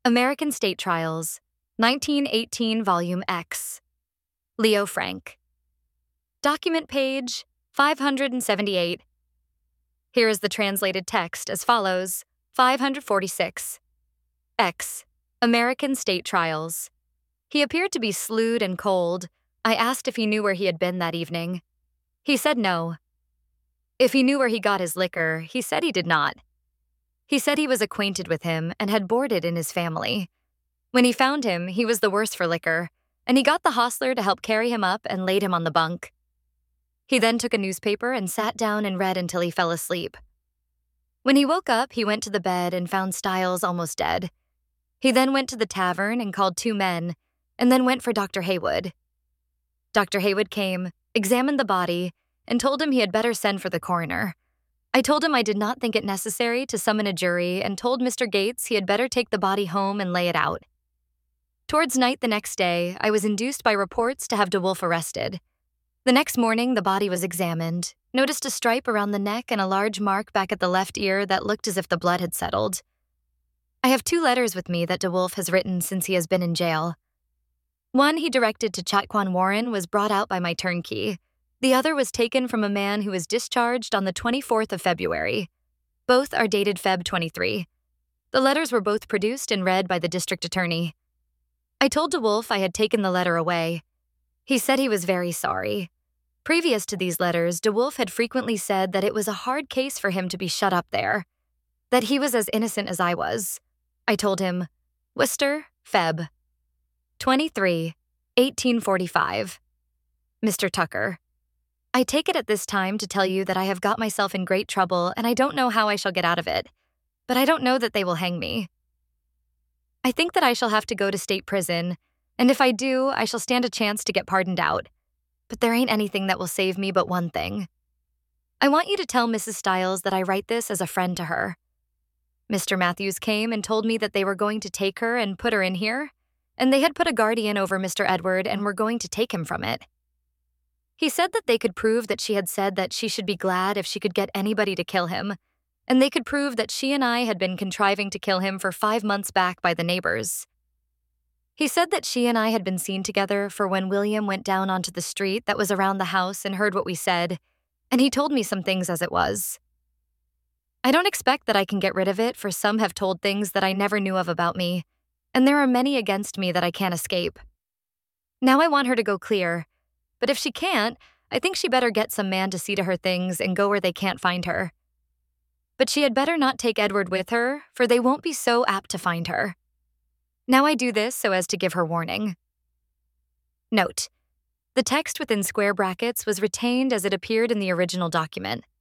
American State Trials, 1918 Volume X. Leo Frank. Document page 578. Here is the translated text as follows: 546. X. American State Trials. He appeared to be slewed and cold. I asked if he knew where he had been that evening. He said no. If he knew where he got his liquor, he said he did not. He said he was acquainted with him and had boarded in his family. When he found him, he was the worse for liquor, and he got the hostler to help carry him up and laid him on the bunk. He then took a newspaper and sat down and read until he fell asleep. When he woke up, he went to the bed and found Stiles almost dead. He then went to the tavern and called 2 men, and then went for Dr. Haywood. Dr. Haywood came, examined the body, and told him he had better send for the coroner. I told him I did not think it necessary to summon a jury and told Mr. Gates he had better take the body home and lay it out. Towards night the next day, I was induced by reports to have DeWolf arrested. The next morning, the body was examined, noticed a stripe around the neck and a large mark back at the left ear that looked as if the blood had settled. I have 2 letters with me that DeWolf has written since he has been in jail. One he directed to Chatquan Warren was brought out by my turnkey. The other was taken from a man who was discharged on the 24th of February. Both are dated Feb 23. The letters were both produced and read by the district attorney. I told DeWolf I had taken the letter away. He said he was very sorry. Previous to these letters, DeWolf had frequently said that it was a hard case for him to be shut up there, that he was as innocent as I was. I told him, Worcester, Feb. 23, 1845. Mr. Tucker. I take it at this time to tell you that I have got myself in great trouble and I don't know how I shall get out of it, but I don't know that they will hang me. I think that I shall have to go to state prison, and if I do, I shall stand a chance to get pardoned out. But there ain't anything that will save me but one thing. I want you to tell Mrs. Stiles that I write this as a friend to her. Mr. Matthews came and told me that they were going to take her and put her in here, and they had put a guardian over Mr. Edward and were going to take him from it. He said that they could prove that she had said that she should be glad if she could get anybody to kill him, and they could prove that she and I had been contriving to kill him for 5 months back by the neighbors. He said that she and I had been seen together for when William went down onto the street that was around the house and heard what we said, and he told me some things as it was. I don't expect that I can get rid of it, for some have told things that I never knew of about me, and there are many against me that I can't escape. Now I want her to go clear, but if she can't, I think she better get some man to see to her things and go where they can't find her. But she had better not take Edward with her, for they won't be so apt to find her. Now I do this so as to give her warning. Note: the text within square brackets was retained as it appeared in the original document.